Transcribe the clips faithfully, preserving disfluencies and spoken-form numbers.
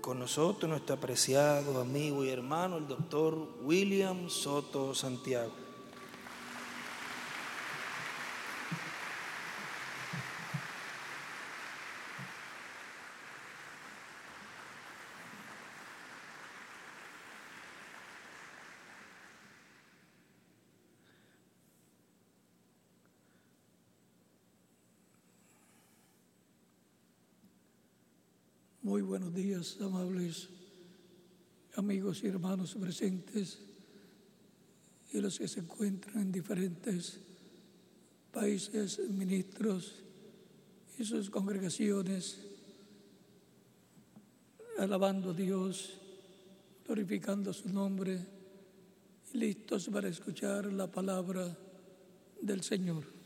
con nosotros nuestro apreciado amigo y hermano, el doctor William Soto Santiago. Muy buenos días, amables amigos y hermanos presentes y los que se encuentran en diferentes países, ministros y sus congregaciones, alabando a Dios, glorificando su nombre y listos para escuchar la palabra del Señor.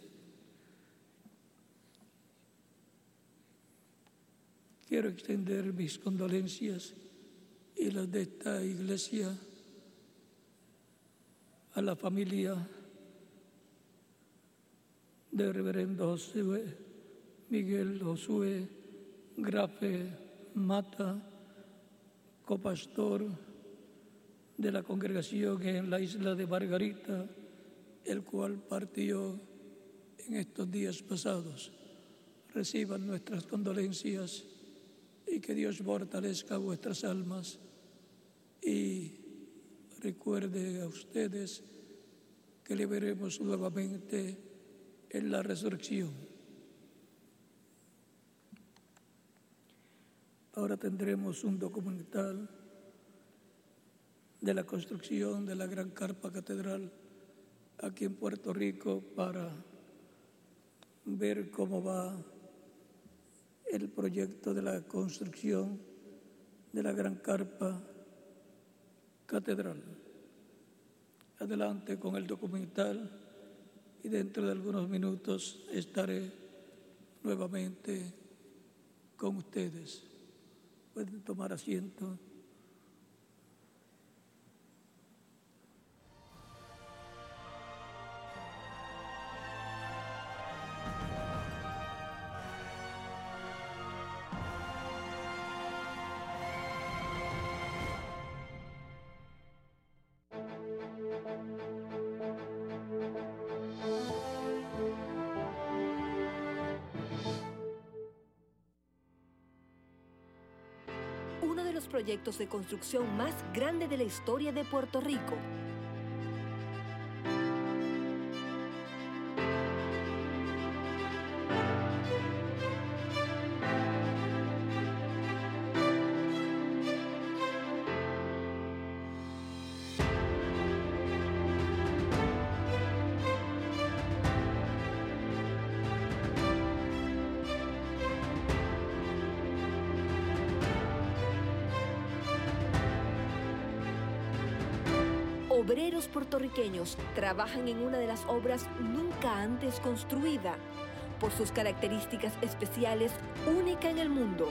Quiero extender mis condolencias y las de esta iglesia a la familia del reverendo Josué, Miguel Josué Grafe Mata, copastor de la congregación en la isla de Margarita, el cual partió en estos días pasados. Reciban nuestras condolencias y que Dios fortalezca vuestras almas y recuerde a ustedes que le veremos nuevamente en la resurrección. Ahora tendremos un documental de la construcción de la gran carpa catedral aquí en Puerto Rico para ver cómo va el proyecto de la construcción de la gran carpa catedral. Adelante con el documental y dentro de algunos minutos estaré nuevamente con ustedes. Pueden tomar asiento. Uno de los proyectos de construcción más grande de la historia de Puerto Rico. Obreros puertorriqueños trabajan en una de las obras nunca antes construida, por sus características especiales, única en el mundo.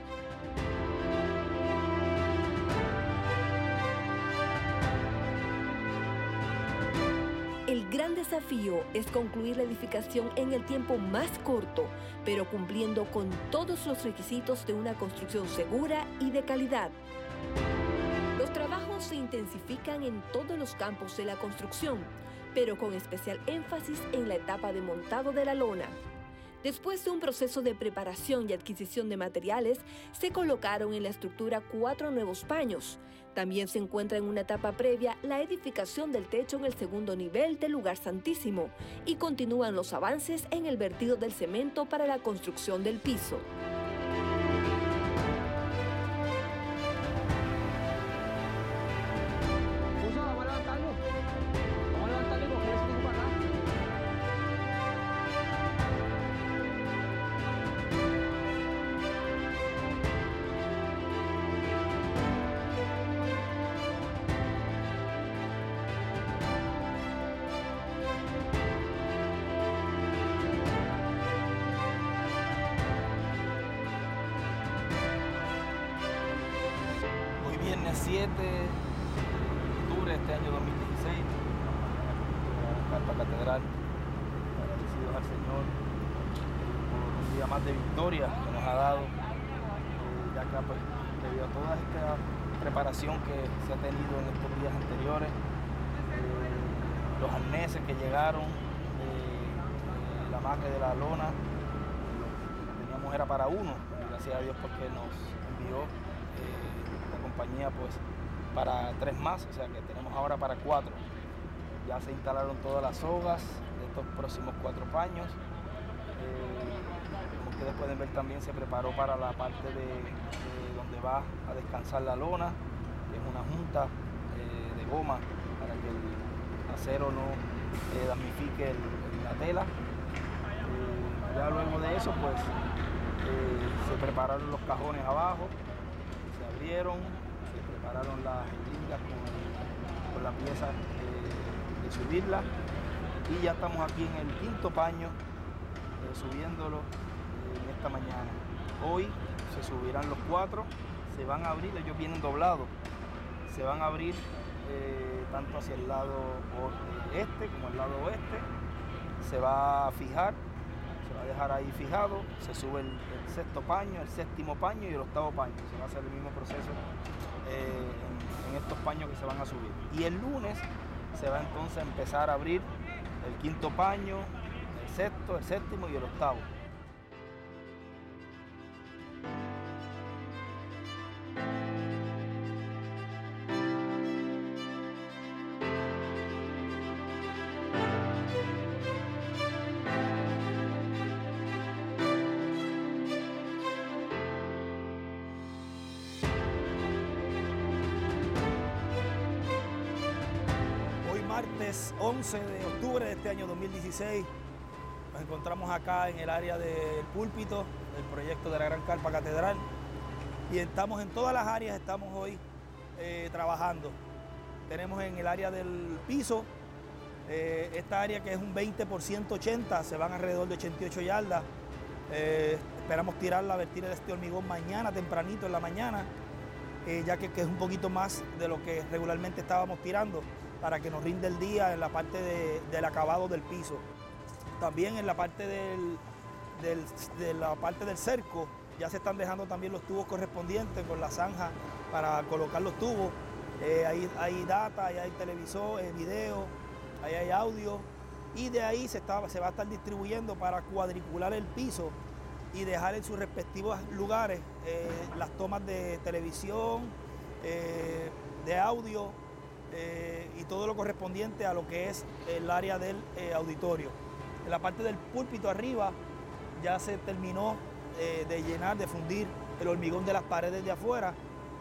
El gran desafío es concluir la edificación en el tiempo más corto, pero cumpliendo con todos los requisitos de una construcción segura y de calidad. Los trabajos se intensifican en todos los campos de la construcción, pero con especial énfasis en la etapa de montado de la lona. Después de un proceso de preparación y adquisición de materiales, se colocaron en la estructura cuatro nuevos paños. También se encuentra en una etapa previa la edificación del techo en el segundo nivel del lugar santísimo y continúan los avances en el vertido del cemento para la construcción del piso. siete de octubre de este año dos mil dieciséis, la Carpa Catedral, agradecidos al Señor por un día más de victoria que nos ha dado, eh, ya acá pues debido a toda esta preparación que se ha tenido en estos días anteriores, eh, los arneses que llegaron, eh, el amarre de la lona, lo que teníamos era para uno, gracias a Dios porque nos envió eh, la compañía pues para tres más, o sea que tenemos ahora para cuatro. Ya se instalaron todas las sogas de estos próximos cuatro paños. Eh, como ustedes pueden ver, también se preparó para la parte de, de donde va a descansar la lona, que es una junta eh, de goma para que el acero no eh, damnifique el, la tela. Eh, ya luego de eso pues eh, se prepararon los cajones abajo, se abrieron, se prepararon las jeringas con, con la pieza eh, de subirla, y ya estamos aquí en el quinto paño eh, subiéndolo eh, en esta mañana. Hoy se subirán los cuatro, se van a abrir, ellos vienen doblados, se van a abrir eh, tanto hacia el lado este como el lado oeste, se va a fijar, se va a dejar ahí fijado, se sube el, el sexto paño, el séptimo paño y el octavo paño, se va a hacer el mismo proceso eh, en, en estos paños que se van a subir. Y el lunes se va entonces a empezar a abrir el quinto paño, el sexto, el séptimo y el octavo. Martes once de octubre de este año dos mil dieciséis, nos encontramos acá en el área del púlpito del proyecto de la Gran Carpa Catedral, y estamos en todas las áreas, estamos hoy eh, trabajando. Tenemos en el área del piso, eh, esta área que es un veinte por ciento ochenta, se van alrededor de ochenta y ocho yardas. Eh, esperamos tirarla, vertir este hormigón mañana, tempranito en la mañana, eh, ya que, que es un poquito más de lo que regularmente estábamos tirando, para que nos rinde el día en la parte de, del acabado del piso. También en la parte del, del, de la parte del cerco ya se están dejando también los tubos correspondientes con la zanja para colocar los tubos. Eh, ahí hay data, ahí hay televisor, eh, video, ahí hay audio, y de ahí se, está, se va a estar distribuyendo para cuadricular el piso y dejar en sus respectivos lugares eh, las tomas de televisión, eh, de audio, Eh, y todo lo correspondiente a lo que es el área del eh, auditorio. En la parte del púlpito arriba ya se terminó eh, de llenar, de fundir el hormigón de las paredes de afuera,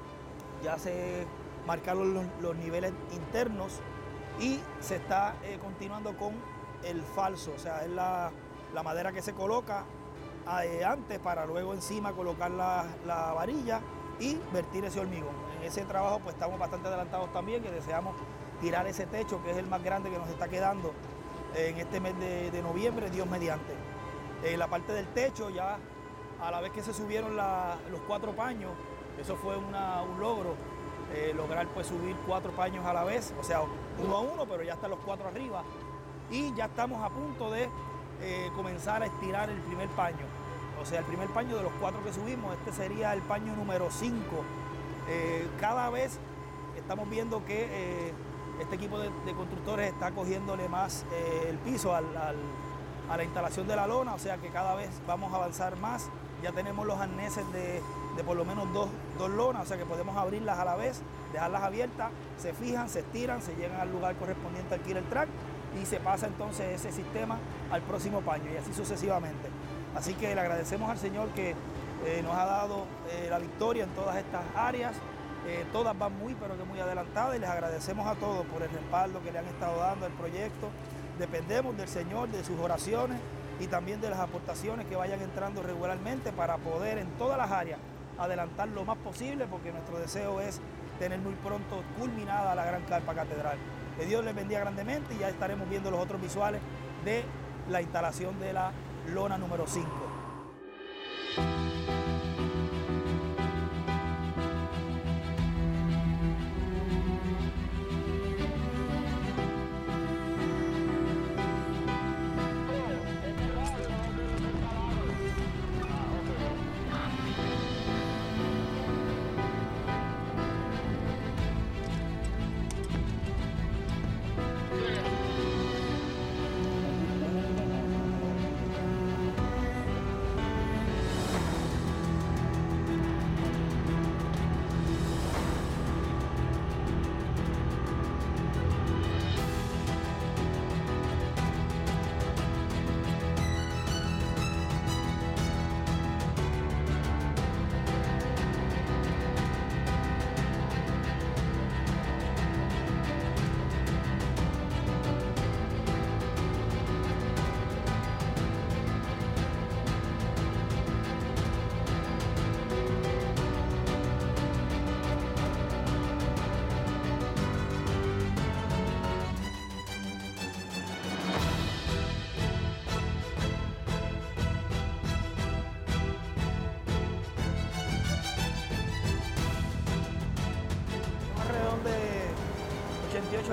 ya se marcaron los, los niveles internos y se está eh, continuando con el falso, o sea, es la, la madera que se coloca eh, antes para luego encima colocar la, la varilla y vertir ese hormigón. En ese trabajo pues estamos bastante adelantados también, que deseamos tirar ese techo, que es el más grande que nos está quedando en este mes de, de noviembre, Dios mediante. En la parte del techo, ya a la vez que se subieron la, los cuatro paños, eso fue una, un logro, eh, lograr pues subir cuatro paños a la vez, o sea, uno a uno, pero ya están los cuatro arriba. Y ya estamos a punto de eh, comenzar a estirar el primer paño. O sea, el primer paño de los cuatro que subimos, este sería el paño número cinco. Eh, cada vez estamos viendo que eh, este equipo de, de constructores está cogiéndole más eh, el piso al, al, a la instalación de la lona, o sea que cada vez vamos a avanzar más. Ya tenemos los arneses de, de por lo menos dos, dos lonas, o sea que podemos abrirlas a la vez, dejarlas abiertas, se fijan, se estiran, se llegan al lugar correspondiente al killer track y se pasa entonces ese sistema al próximo paño y así sucesivamente. Así que le agradecemos al Señor que eh, nos ha dado eh, la victoria en todas estas áreas. Eh, todas van muy, pero que muy adelantadas, y les agradecemos a todos por el respaldo que le han estado dando al proyecto. Dependemos del Señor, de sus oraciones y también de las aportaciones que vayan entrando regularmente para poder en todas las áreas adelantar lo más posible, porque nuestro deseo es tener muy pronto culminada la Gran Carpa Catedral. Que Dios les bendiga grandemente y ya estaremos viendo los otros visuales de la instalación de la lona número cinco.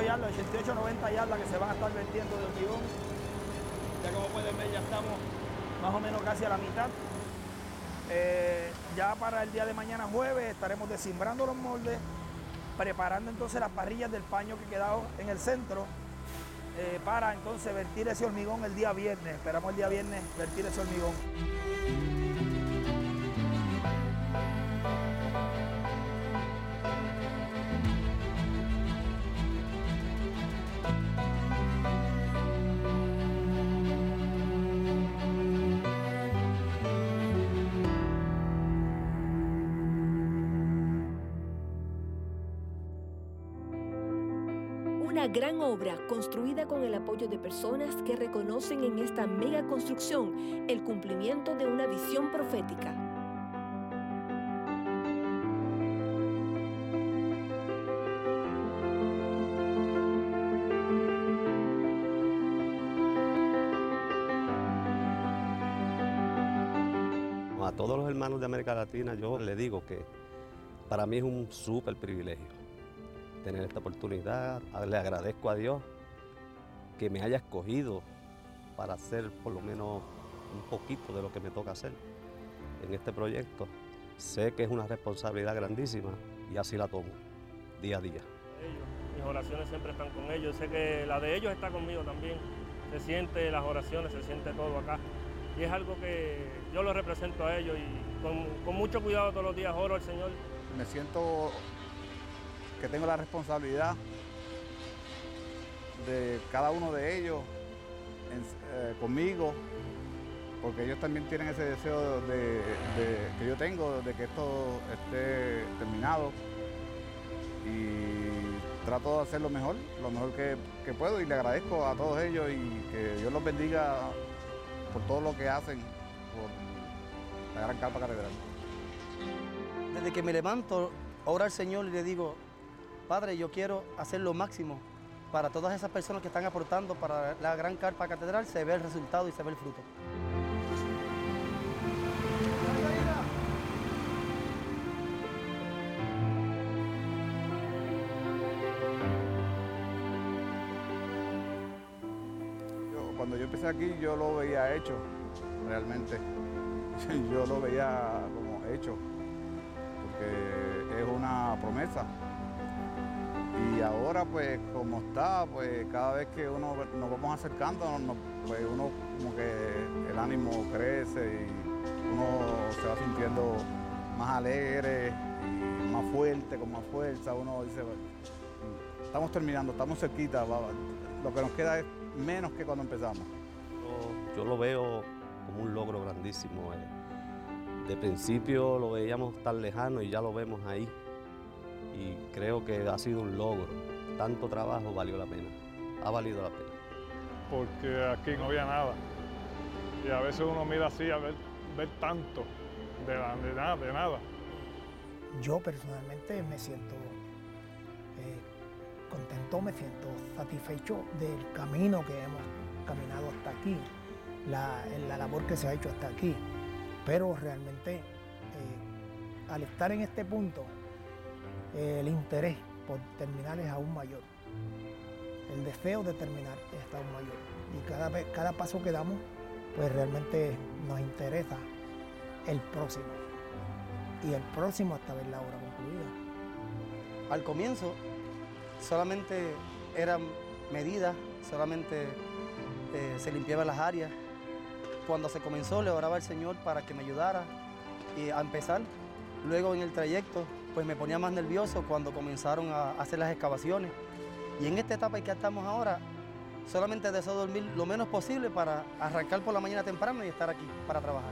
yardas, ochenta y ocho, noventa yardas que se van a estar vertiendo de hormigón. Ya como pueden ver, ya estamos más o menos casi a la mitad. Eh, ya para el día de mañana jueves estaremos desimbrando los moldes, preparando entonces las parrillas del paño que quedado en el centro eh, para entonces vertir ese hormigón el día viernes. Esperamos el día viernes vertir ese hormigón. Una gran obra construida con el apoyo de personas que reconocen en esta mega construcción el cumplimiento de una visión profética. A todos los hermanos de América Latina yo les digo que para mí es un súper privilegio tener esta oportunidad. Le agradezco a Dios que me haya escogido para hacer por lo menos un poquito de lo que me toca hacer en este proyecto. Sé que es una responsabilidad grandísima y así la tomo día a día. Ellos, mis oraciones siempre están con ellos. Sé que la de ellos está conmigo también. Se siente las oraciones, se siente todo acá. Y es algo que yo lo represento a ellos y con, con mucho cuidado todos los días oro al Señor. Me siento que tengo la responsabilidad de cada uno de ellos en, eh, conmigo, porque ellos también tienen ese deseo de, de, que yo tengo de que esto esté terminado y trato de hacer lo mejor, lo mejor que, que puedo y le agradezco a todos ellos y que Dios los bendiga por todo lo que hacen por la Gran Carpa Catedral. Desde que me levanto, oro al Señor y le digo, Padre, yo quiero hacer lo máximo para todas esas personas que están aportando para la Gran Carpa Catedral, se ve el resultado y se ve el fruto. Yo, cuando yo empecé aquí, yo lo veía hecho, realmente. Yo lo veía como hecho, porque es una promesa. Y ahora, pues, como está, pues, cada vez que uno nos vamos acercando, nos, pues, uno como que el ánimo crece y uno se va sintiendo más alegre y más fuerte, con más fuerza. Uno dice, estamos terminando, estamos cerquita, lo que nos queda es menos que cuando empezamos. Yo, yo lo veo como un logro grandísimo. Eh. De principio lo veíamos tan lejano y ya lo vemos ahí. Y creo que ha sido un logro. Tanto trabajo valió la pena, ha valido la pena. Porque aquí no había nada. Y a veces uno mira así a ver, ver tanto de, la, de, nada, de nada. Yo personalmente me siento eh, contento, me siento satisfecho del camino que hemos caminado hasta aquí, la, la labor que se ha hecho hasta aquí. Pero realmente, eh, al estar en este punto, el interés por terminar es aún mayor. El deseo de terminar está aún mayor. Y cada, vez, cada paso que damos, pues realmente nos interesa el próximo. Y el próximo hasta ver la obra concluida. Al comienzo solamente eran medidas, solamente eh, se limpiaban las áreas. Cuando se comenzó le oraba al Señor para que me ayudara y a empezar. Luego en el trayecto pues me ponía más nervioso cuando comenzaron a hacer las excavaciones. Y en esta etapa en que estamos ahora, solamente deseo dormir lo menos posible para arrancar por la mañana temprano y estar aquí para trabajar.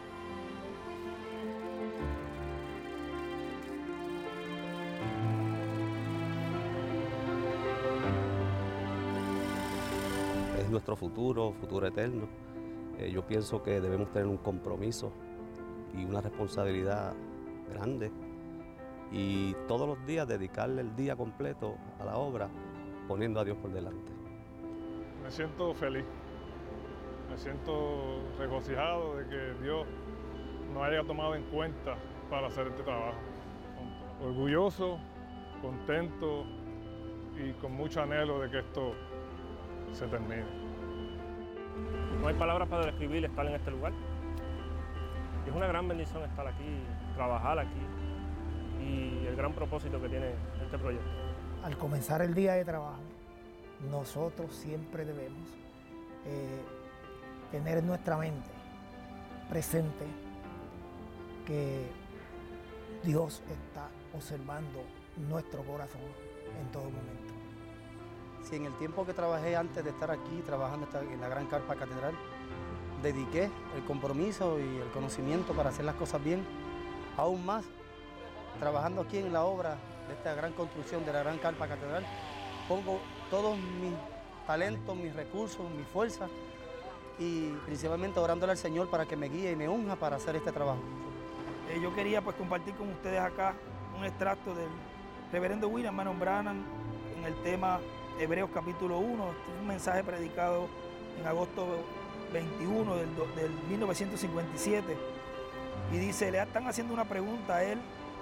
Es nuestro futuro, futuro eterno. Eh, yo pienso que debemos tener un compromiso y una responsabilidad grande y todos los días dedicarle el día completo a la obra, poniendo a Dios por delante. Me siento feliz, me siento regocijado de que Dios nos haya tomado en cuenta para hacer este trabajo. Orgulloso, contento y con mucho anhelo de que esto se termine. No hay palabras para describir estar en este lugar. Es una gran bendición estar aquí, trabajar aquí y el gran propósito que tiene este proyecto. Al comenzar el día de trabajo, nosotros siempre debemos eh, tener en nuestra mente presente que Dios está observando nuestro corazón en todo momento. Si en el tiempo que trabajé antes de estar aquí, trabajando en la Gran Carpa Catedral, dediqué el compromiso y el conocimiento para hacer las cosas bien, aún más, trabajando aquí en la obra de esta gran construcción de la Gran Carpa Catedral, pongo todos mis talentos, mis recursos, mis fuerzas y principalmente orándole al Señor para que me guíe y me unja para hacer este trabajo. Eh, yo quería pues compartir con ustedes acá un extracto del reverendo William Marion Branham en el tema Hebreos capítulo uno, este es un mensaje predicado en agosto veintiuno del, del mil novecientos cincuenta y siete y dice, le están haciendo una pregunta a él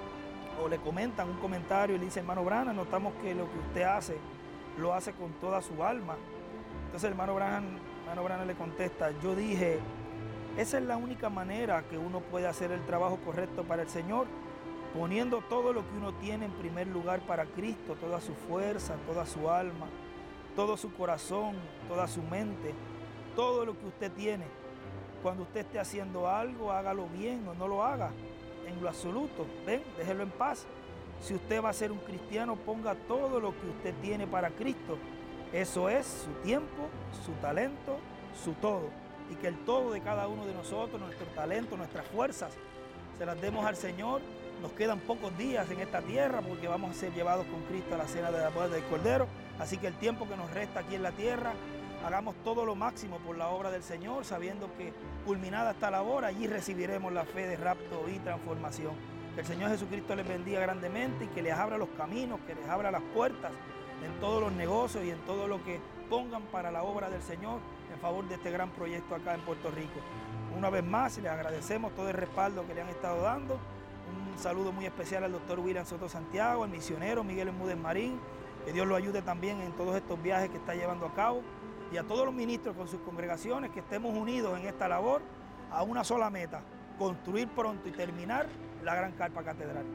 o le comentan un comentario y le dice, hermano Branham, notamos que lo que usted hace lo hace con toda su alma. Entonces el hermano Branham, hermano Branham le contesta, yo dije, esa es la única manera que uno puede hacer el trabajo correcto para el Señor, poniendo todo lo que uno tiene en primer lugar para Cristo, toda su fuerza, toda su alma, todo su corazón, toda su mente, todo lo que usted tiene. Cuando usted esté haciendo algo, hágalo bien o no lo haga en lo absoluto. Ven, déjelo en paz. Si usted va a ser un cristiano, ponga todo lo que usted tiene para Cristo. Eso es su tiempo, su talento, su todo. Y que el todo de cada uno de nosotros, nuestro talento, nuestras fuerzas, se las demos al Señor. Nos quedan pocos días en esta tierra porque vamos a ser llevados con Cristo a la cena de la boda del Cordero. Así que el tiempo que nos resta aquí en la tierra, hagamos todo lo máximo por la obra del Señor, sabiendo que culminada esta labor, allí recibiremos la fe de rapto y transformación. Que el Señor Jesucristo les bendiga grandemente y que les abra los caminos, que les abra las puertas en todos los negocios y en todo lo que pongan para la obra del Señor en favor de este gran proyecto acá en Puerto Rico. Una vez más, les agradecemos todo el respaldo que le han estado dando. Un saludo muy especial al doctor William Soto Santiago, al misionero Miguel Bermúdez Marín. Que Dios lo ayude también en todos estos viajes que está llevando a cabo. Y a todos los ministros con sus congregaciones, que estemos unidos en esta labor a una sola meta, construir pronto y terminar la Gran Carpa Catedral.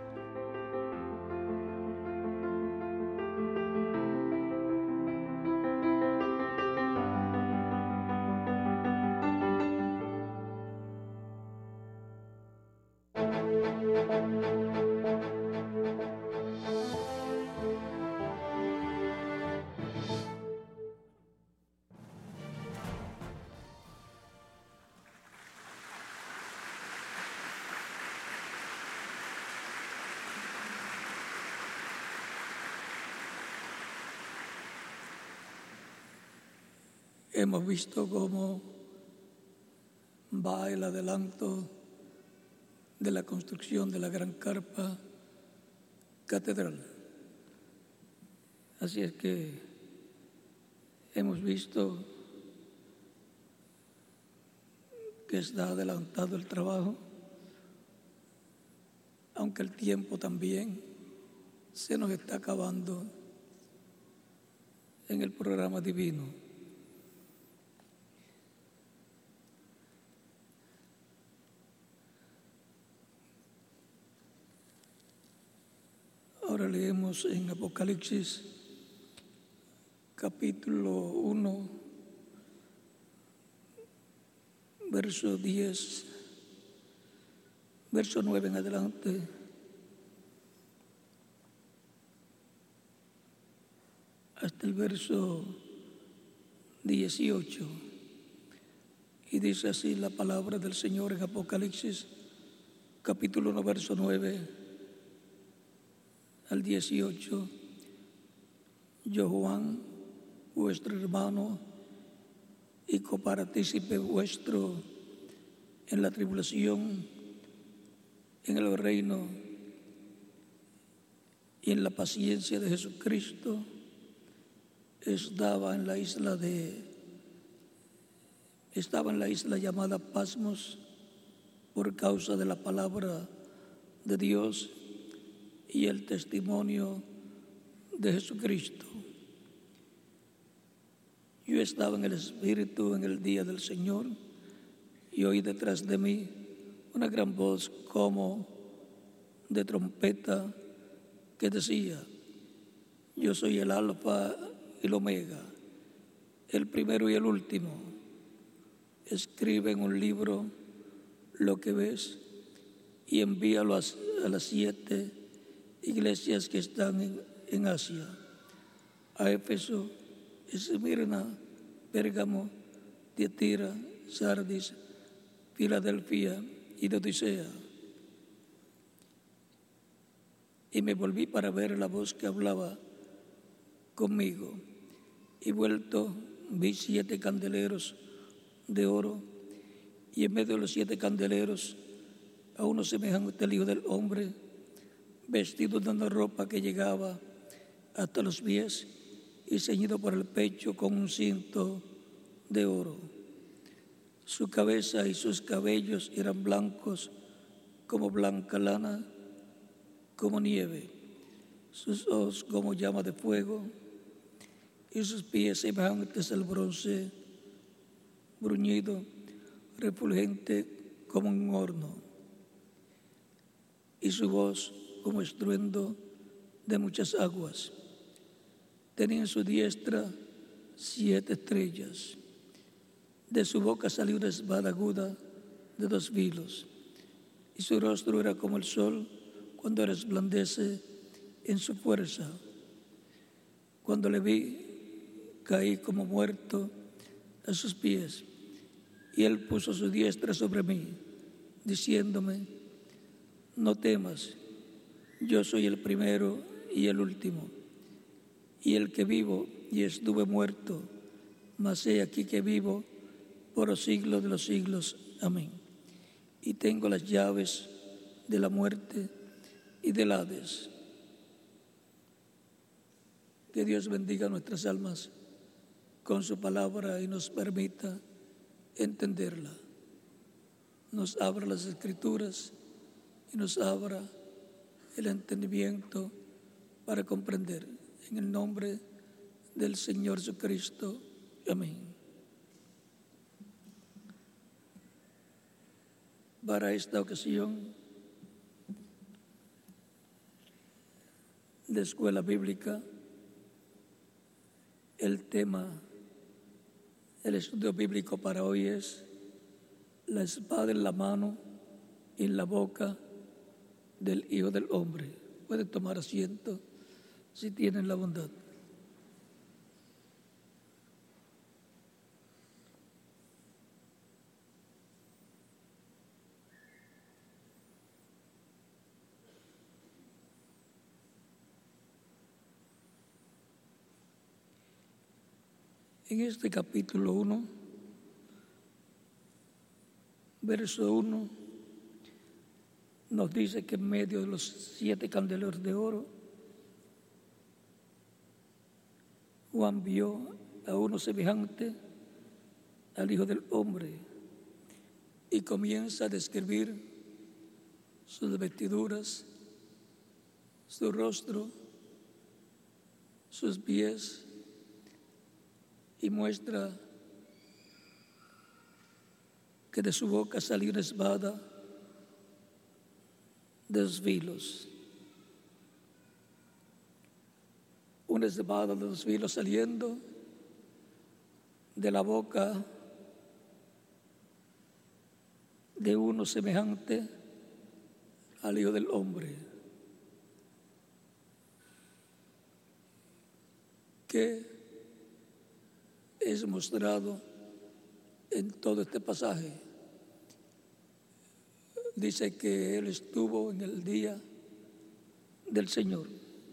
Hemos visto cómo va el adelanto de la construcción de la Gran Carpa Catedral. Así es que hemos visto que está adelantado el trabajo, aunque el tiempo también se nos está acabando en el programa divino. Ahora leemos en Apocalipsis capítulo uno, verso diez, verso nueve en adelante. Hasta el verso dieciocho. Y dice así la palabra del Señor en Apocalipsis capítulo uno, verso nueve. Al dieciocho, yo Juan, vuestro hermano y copartícipe vuestro en la tribulación, en el reino y en la paciencia de Jesucristo, estaba en la isla de estaba en la isla llamada Pasmos por causa de la palabra de Dios y el testimonio de Jesucristo. Yo estaba en el Espíritu en el día del Señor y oí detrás de mí una gran voz como de trompeta que decía: yo soy el Alfa y el Omega, el primero y el último. Escribe en un libro lo que ves y envíalo a, a las siete iglesias que están en, en Asia: a Éfeso, Esmirna, Pérgamo, Tiatira, Sardis, Filadelfia y Laodicea. Y me volví para ver la voz que hablaba conmigo, y vuelto vi siete candeleros de oro, y en medio de los siete candeleros a uno semejante al Hijo del Hombre, vestido de una ropa que llegaba hasta los pies y ceñido por el pecho con un cinto de oro. Su cabeza y sus cabellos eran blancos como blanca lana, como nieve, sus ojos como llama de fuego, y sus pies semejantes al bronce bruñido, refulgente como un horno, y su voz como estruendo de muchas aguas. Tenía en su diestra siete estrellas. De su boca salió una espada aguda de dos filos, y su rostro era como el sol cuando resplandece en su fuerza. Cuando le vi, caí como muerto a sus pies, y él puso su diestra sobre mí, diciéndome: no temas, yo soy el primero y el último, y el que vivo y estuve muerto, mas he aquí que vivo por los siglos de los siglos. Amén. Y tengo las llaves de la muerte y del Hades. Que Dios bendiga nuestras almas con su palabra y nos permita entenderla. Nos abra las Escrituras y nos abra el entendimiento para comprender. En el nombre del Señor Jesucristo. Amén. Para esta ocasión de escuela bíblica, el tema, el estudio bíblico para hoy es la espada en la mano y en la boca del Hijo del Hombre. Pueden tomar asiento si tienen la bondad. En este capítulo uno, verso uno, nos dice que en medio de los siete candeleros de oro, Juan vio a uno semejante al Hijo del Hombre y comienza a describir sus vestiduras, su rostro, sus pies, y muestra que de su boca salió una espada de dos filos. Una espada de dos filos saliendo de la boca de uno semejante al Hijo del Hombre, que es mostrado en todo este pasaje. Dice que Él estuvo en el día del Señor.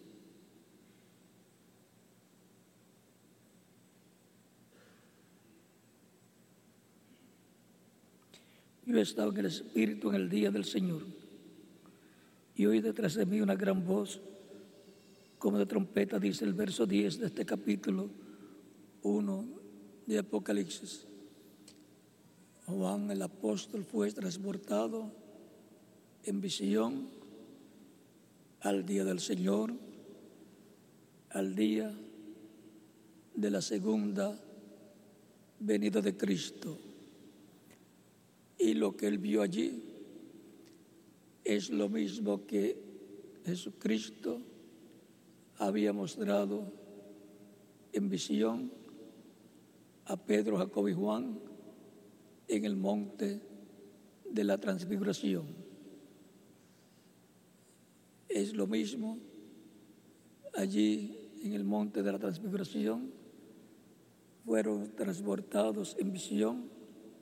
Yo he estado en el Espíritu en el día del Señor, y oí detrás de mí una gran voz como de trompeta, dice el verso diez de este capítulo uno de Apocalipsis. Juan el apóstol fue transportado en visión al día del Señor al día de la segunda venida de Cristo. Y lo que él vio allí es lo mismo que Jesucristo había mostrado en visión a Pedro, Jacobo y Juan en el monte de la transfiguración. Es lo mismo allí en el monte de la transfiguración. Fueron transportados en visión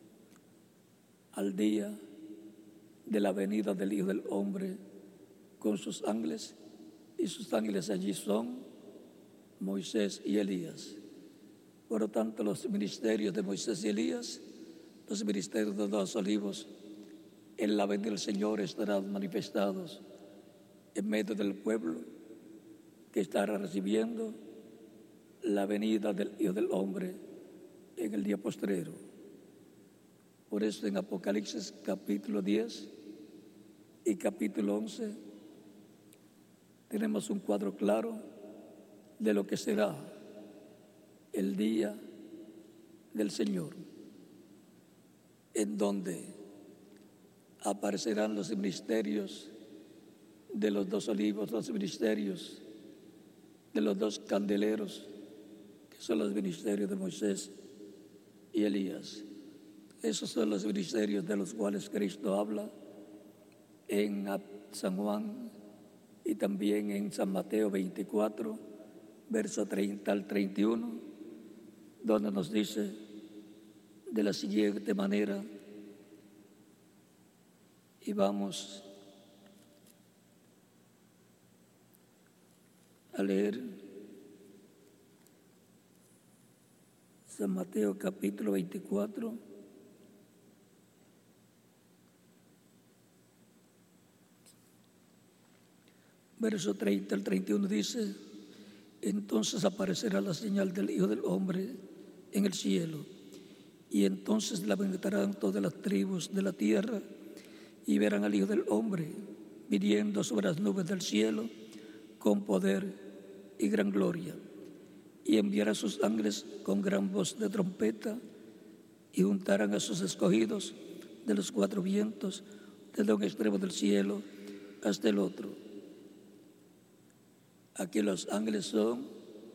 al día de la venida del Hijo del Hombre con sus ángeles, y sus ángeles allí son Moisés y Elías. Por lo tanto, los ministerios de Moisés y Elías, los ministerios de los dos olivos, en la venida del Señor estarán manifestados en medio del pueblo que estará recibiendo la venida del Hijo del Hombre en el día postrero. Por eso en Apocalipsis capítulo diez y capítulo once tenemos un cuadro claro de lo que será el día del Señor, en donde aparecerán los ministerios de los dos olivos, los ministerios de los dos candeleros, que son los ministerios de Moisés y Elías. Esos son los ministerios de los cuales Cristo habla en San Juan y también en San Mateo veinticuatro, verso treinta al treinta y uno, donde nos dice de la siguiente manera, y vamos a leer San Mateo capítulo veinticuatro, verso treinta al treinta y uno dice: entonces aparecerá la señal del Hijo del Hombre en el cielo, y entonces la lamentarán todas las tribus de la tierra, y verán al Hijo del Hombre viniendo sobre las nubes del cielo con poder y gran gloria, y enviará a sus ángeles con gran voz de trompeta, y juntarán a sus escogidos de los cuatro vientos, desde un extremo del cielo hasta el otro. Aquí los ángeles son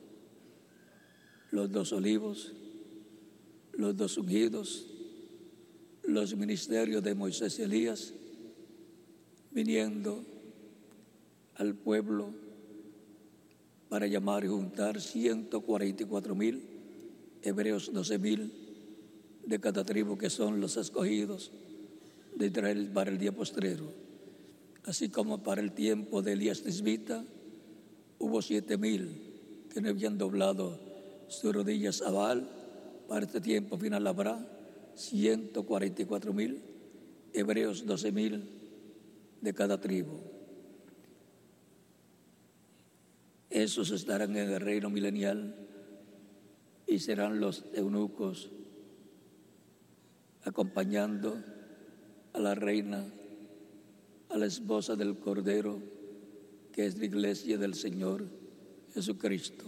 los dos olivos, los dos ungidos, los ministerios de Moisés y Elías, viniendo al pueblo para llamar y juntar ciento cuarenta y cuatro mil, hebreos doce mil de cada tribu, que son los escogidos de Israel para el día postrero. Así como para el tiempo de Elías Tisbita hubo siete mil que no habían doblado sus rodillas a Baal, para este tiempo final habrá ciento cuarenta y cuatro mil, hebreos doce mil de cada tribu. Esos estarán en el reino milenial y serán los eunucos acompañando a la reina, a la esposa del Cordero, que es la iglesia del Señor Jesucristo.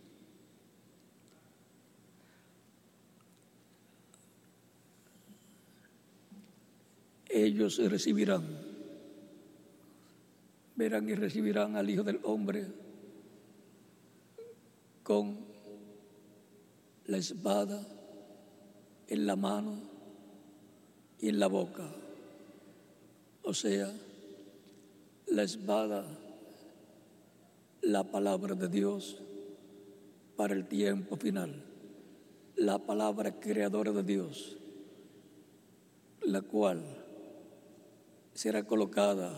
Ellos recibirán, verán y recibirán al Hijo del Hombre con la espada en la mano y en la boca. O sea, la espada, la palabra de Dios para el tiempo final, la palabra creadora de Dios, la cual será colocada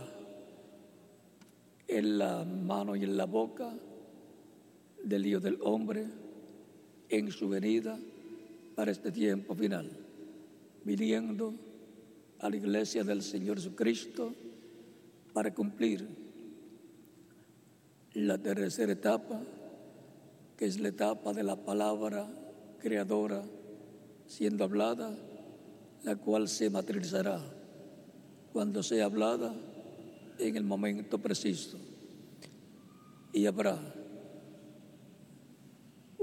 en la mano y en la boca del Hijo del Hombre en su venida para este tiempo final, viniendo a la iglesia del Señor Jesucristo para cumplir la tercera etapa, que es la etapa de la palabra creadora siendo hablada, la cual se materializará cuando sea hablada en el momento preciso. Y habrá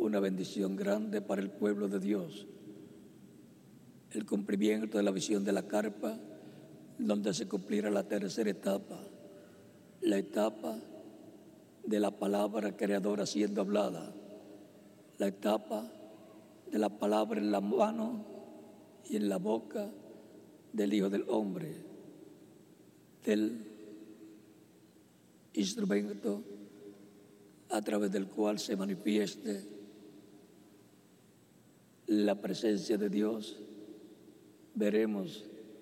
una bendición grande para el pueblo de Dios. El cumplimiento de la visión de la carpa, donde se cumplirá la tercera etapa, la etapa de la palabra creadora siendo hablada, la etapa de la palabra en la mano y en la boca del Hijo del Hombre, del instrumento a través del cual se manifieste la presencia de Dios. Veremos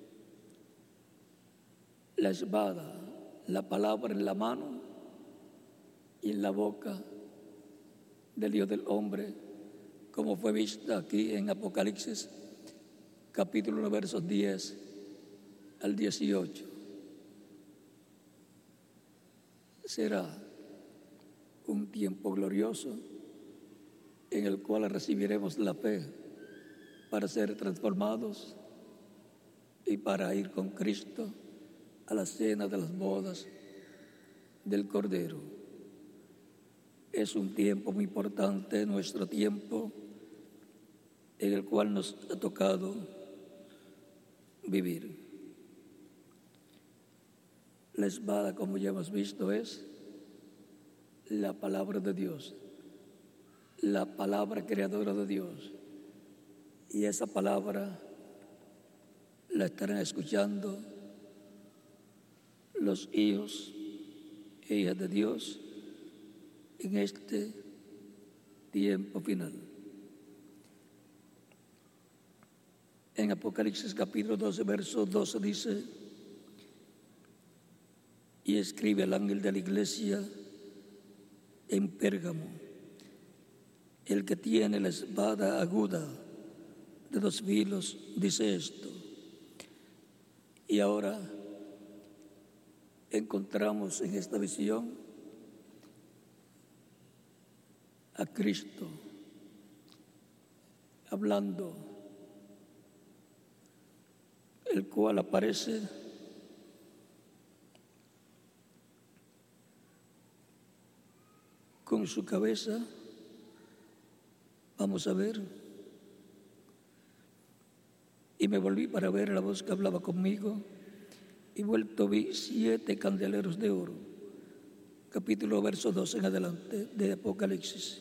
la espada, la palabra en la mano y en la boca del Hijo del Hombre, como fue vista aquí en Apocalipsis, capítulo uno, versos diez al dieciocho. Será un tiempo glorioso en el cual recibiremos la fe para ser transformados y para ir con Cristo a la cena de las bodas del Cordero. Es un tiempo muy importante, nuestro tiempo, en el cual nos ha tocado vivir. La espada, como ya hemos visto, es la palabra de Dios, la palabra creadora de Dios. Y esa palabra la estarán escuchando los hijos e hijas de Dios en este tiempo final. En Apocalipsis capítulo doce, verso doce dice: y escribe al ángel de la iglesia en Pérgamo, el que tiene la espada aguda de dos filos, dice esto. Y ahora encontramos en esta visión a Cristo hablando, el cual aparece con su cabeza. Vamos a ver. Y me volví para ver la voz que hablaba conmigo, y vuelto vi siete candeleros de oro. Capítulo verso dos en adelante de Apocalipsis.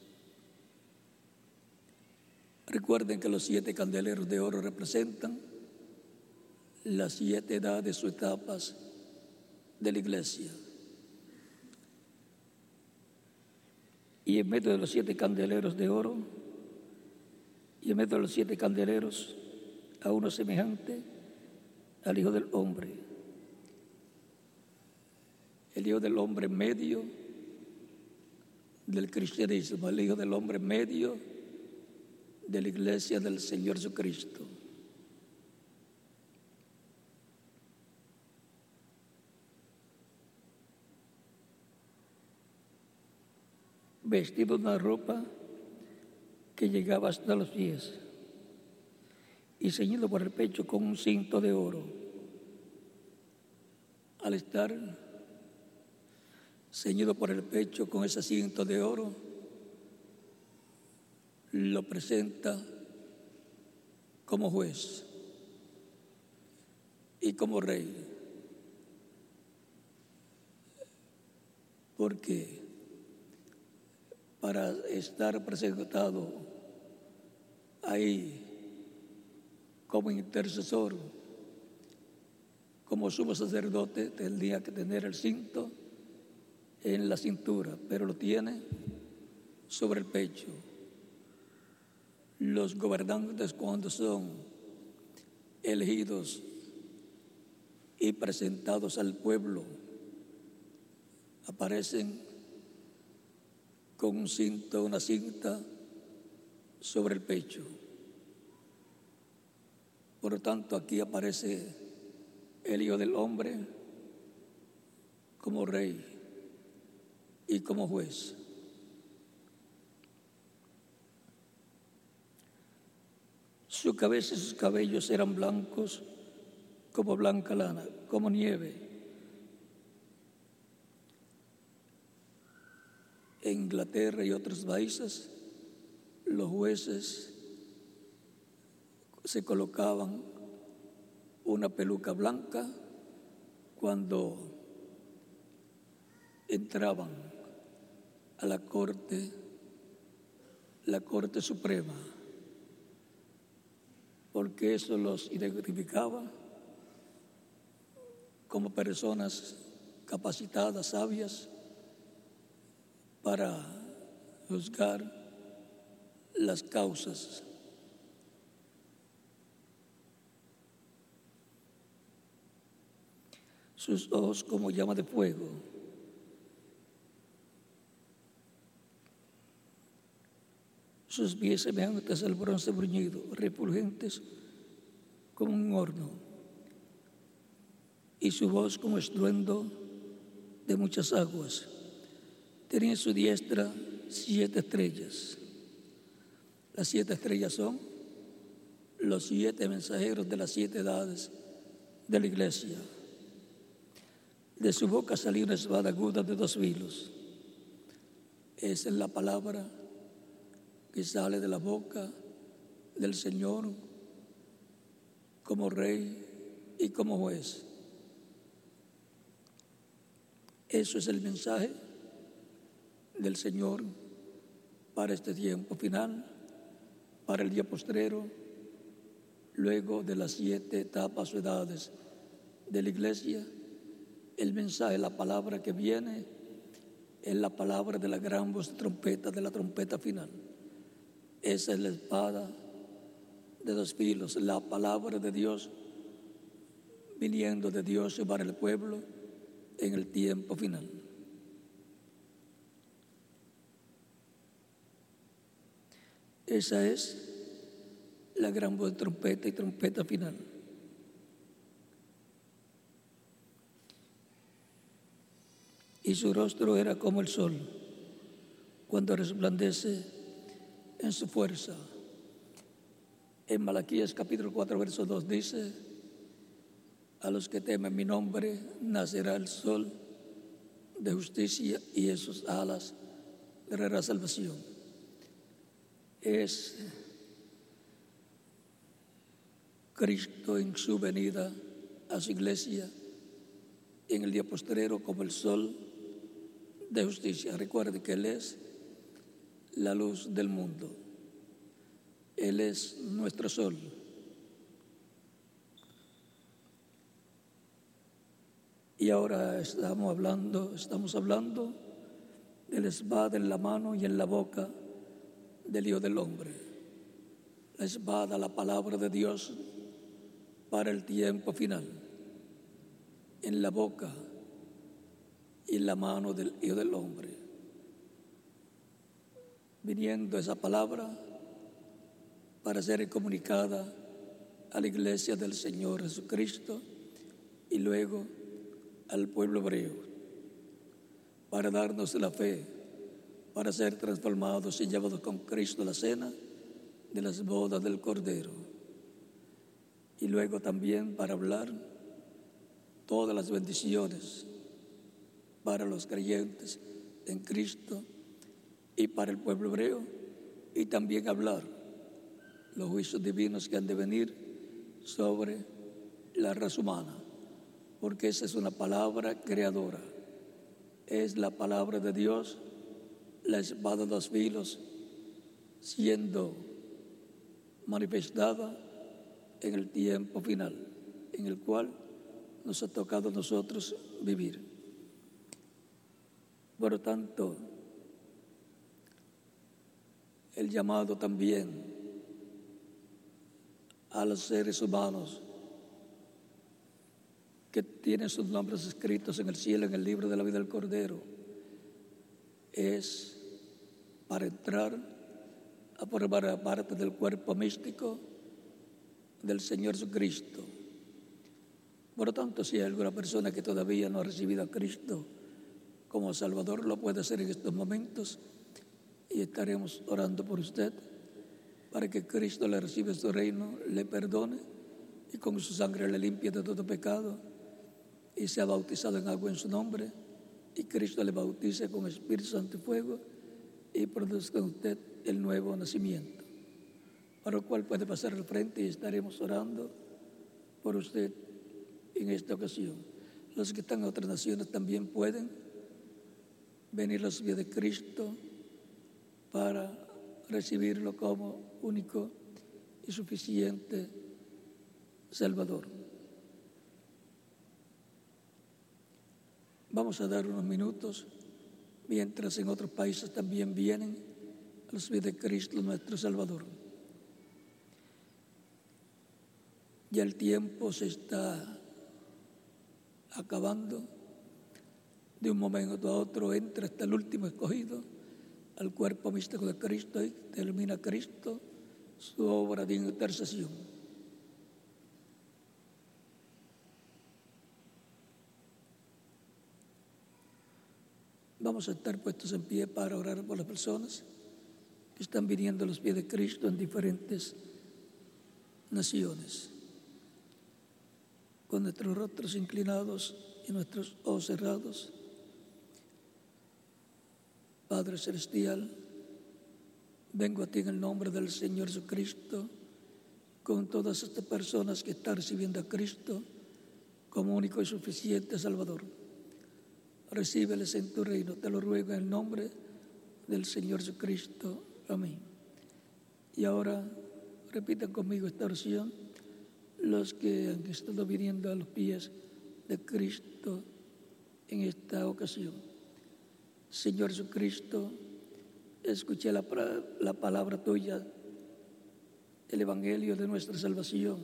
Recuerden que los siete candeleros de oro representan las siete edades o etapas de la iglesia. Y en medio de los siete candeleros de oro, y en medio de los siete candeleros, a uno semejante al Hijo del Hombre. El Hijo del Hombre en medio del cristianismo, el Hijo del Hombre en medio de la iglesia del Señor Jesucristo. Vestido de una ropa que llegaba hasta los pies y ceñido por el pecho con un cinto de oro. Al estar ceñido por el pecho con ese cinto de oro, lo presenta como juez y como rey. Porque para estar presentado ahí como intercesor, como sumo sacerdote, tendría que tener el cinto en la cintura, pero lo tiene sobre el pecho. Los gobernantes, cuando son elegidos y presentados al pueblo, aparecen con un cinto, una cinta sobre el pecho. Por lo tanto, aquí aparece el Hijo del Hombre como rey y como juez. Su cabeza y sus cabellos eran blancos como blanca lana, como nieve. En Inglaterra y otros países los jueces se colocaban una peluca blanca cuando entraban a la Corte, la Corte Suprema, porque eso los identificaba como personas capacitadas, sabias, para juzgar las causas. Sus ojos como llama de fuego, sus pies semejantes al bronce bruñido, refulgentes como un horno, y su voz como estruendo de muchas aguas. Tenía en su diestra siete estrellas. Las siete estrellas son los siete mensajeros de las siete edades de la iglesia. De su boca salió una espada aguda de dos filos. Esa es la palabra que sale de la boca del Señor como rey y como juez. Eso es el mensaje del Señor para este tiempo final, para el día postrero, luego de las siete etapas o edades de la iglesia. El mensaje, la palabra que viene, es la palabra de la gran voz de trompeta, de la trompeta final. Esa es la espada de dos filos, la palabra de Dios viniendo de Dios para el pueblo en el tiempo final. Esa es la gran voz de trompeta y trompeta final. Y su rostro era como el sol cuando resplandece en su fuerza. En Malaquías capítulo cuatro, verso dos dice: a los que temen mi nombre nacerá el sol de justicia y en sus alas traerá salvación. Es Cristo en su venida a su iglesia en el día postrero como el sol de justicia. Recuerde que Él es la luz del mundo. Él es nuestro sol. Y ahora estamos hablando, estamos hablando de la espada en la mano y en la boca del Hijo del Hombre. La espada, la palabra de Dios para el tiempo final. En la boca y en la mano del Hijo del Hombre. Viniendo esa palabra para ser comunicada a la iglesia del Señor Jesucristo y luego al pueblo hebreo, para darnos la fe, para ser transformados y llevados con Cristo a la cena de las bodas del Cordero, y luego también para hablar todas las bendiciones para los creyentes en Cristo y para el pueblo hebreo, y también hablar los juicios divinos que han de venir sobre la raza humana, porque esa es una palabra creadora, es la palabra de Dios, la espada de dos filos, siendo manifestada en el tiempo final, en el cual nos ha tocado a nosotros vivir. Por lo tanto, el llamado también a los seres humanos que tienen sus nombres escritos en el cielo, en el libro de la vida del Cordero, es para entrar a formar parte del cuerpo místico del Señor Jesucristo. Por lo tanto, si hay alguna persona que todavía no ha recibido a Cristo como Salvador, lo puede hacer en estos momentos y estaremos orando por usted para que Cristo le reciba en su reino, le perdone y con su sangre le limpie de todo pecado y sea bautizado en agua en su nombre, y Cristo le bautice con Espíritu Santo y fuego y produzca en usted el nuevo nacimiento, para lo cual puede pasar al frente y estaremos orando por usted en esta ocasión. Los que están en otras naciones también pueden venir a los pies de Cristo para recibirlo como único y suficiente Salvador. Vamos a dar unos minutos mientras en otros países también vienen a los pies de Cristo nuestro Salvador. Ya el tiempo se está acabando. De un momento a otro entra hasta el último escogido al cuerpo místico de Cristo y termina Cristo su obra de intercesión. Vamos a estar puestos en pie para orar por las personas que están viniendo a los pies de Cristo en diferentes naciones. Con nuestros rostros inclinados y nuestros ojos cerrados, Padre Celestial, vengo a ti en el nombre del Señor Jesucristo, con todas estas personas que están recibiendo a Cristo como único y suficiente Salvador. Recíbeles en tu reino, te lo ruego en el nombre del Señor Jesucristo. Amén. Y ahora repitan conmigo esta oración los que han estado viniendo a los pies de Cristo en esta ocasión. Señor Jesucristo, escuché la, la palabra tuya, el evangelio de nuestra salvación,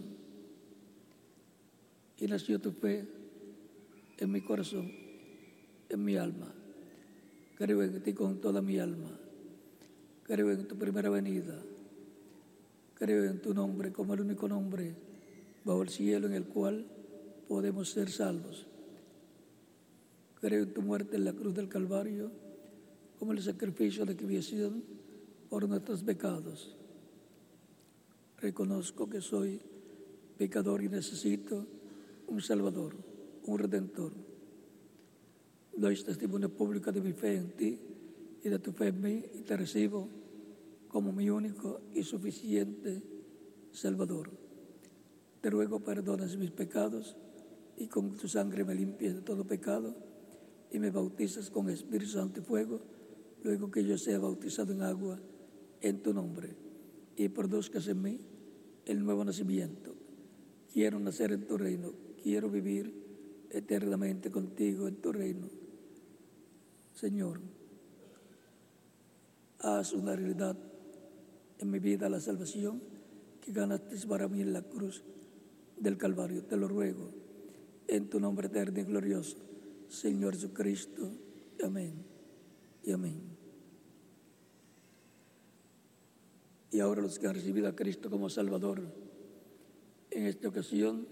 y nació tu fe en mi corazón, en mi alma. Creo en ti con toda mi alma. Creo en tu primera venida. Creo en tu nombre como el único nombre bajo el cielo en el cual podemos ser salvos. Creo en tu muerte en la cruz del Calvario como el sacrificio de expiación por nuestros pecados. Reconozco que soy pecador y necesito un Salvador, un Redentor. Doy testimonio público de mi fe en ti y de tu fe en mí y te recibo como mi único y suficiente Salvador. Te ruego perdones mis pecados y con tu sangre me limpies de todo pecado y me bautices con Espíritu Santo y fuego, luego que yo sea bautizado en agua en tu nombre y produzcas en mí el nuevo nacimiento. Quiero nacer en tu reino, quiero vivir eternamente contigo en tu reino. Señor, haz una realidad en mi vida la salvación que ganaste para mí en la cruz del Calvario. Te lo ruego en tu nombre eterno y glorioso, Señor Jesucristo. Amén y amén. Y ahora los que han recibido a Cristo como Salvador, en esta ocasión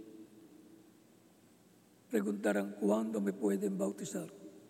preguntarán: ¿cuándo me pueden bautizar?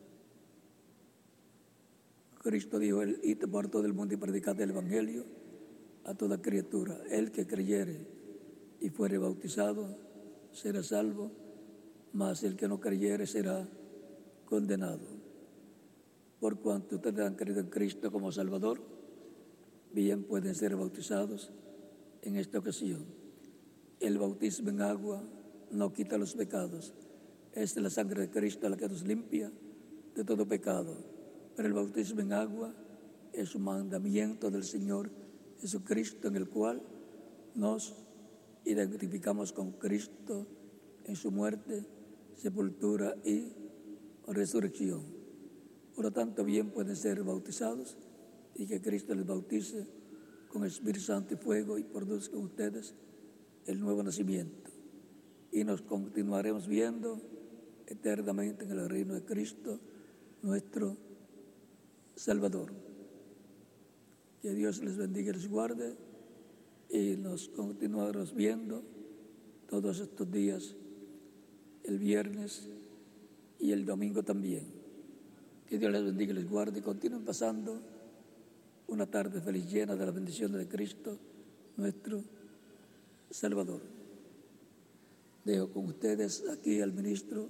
Cristo dijo: id por todo el mundo y predicad el Evangelio a toda criatura. El que creyere y fuere bautizado será salvo, mas el que no creyere será condenado. Por cuanto ustedes han creído en Cristo como Salvador, bien pueden ser bautizados en esta ocasión. El bautismo en agua no quita los pecados. Es la sangre de Cristo la que nos limpia de todo pecado. Pero el bautismo en agua es un mandamiento del Señor Jesucristo, en el cual nos identificamos con Cristo en su muerte, sepultura y resurrección. Por lo tanto, bien pueden ser bautizados y que Cristo les bautice con Espíritu Santo y fuego y produzca en ustedes el nuevo nacimiento. Y nos continuaremos viendo eternamente en el reino de Cristo, nuestro Salvador. Que Dios les bendiga y les guarde, y nos continuaremos viendo todos estos días, el viernes y el domingo también. Que Dios les bendiga y les guarde y continúen pasando una tarde feliz llena de las bendiciones de Cristo, nuestro Salvador. Dejo con ustedes aquí al ministro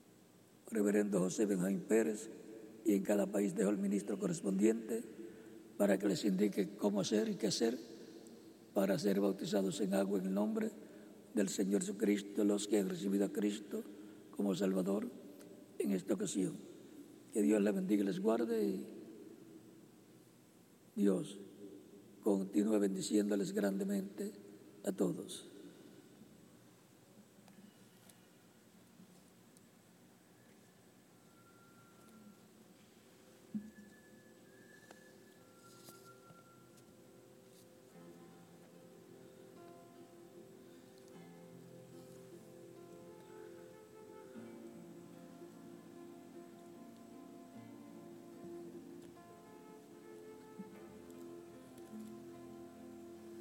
Reverendo José Benjamín Pérez, y en cada país dejo al ministro correspondiente para que les indique cómo hacer y qué hacer para ser bautizados en agua en el nombre del Señor Jesucristo, los que han recibido a Cristo como Salvador en esta ocasión. Que Dios les bendiga y les guarde y Dios continúe bendiciéndoles grandemente a todos.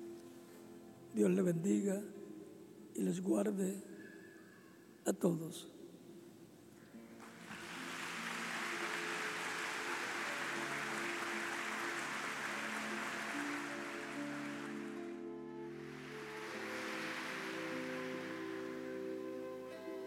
Dios les bendiga y les guarde a todos.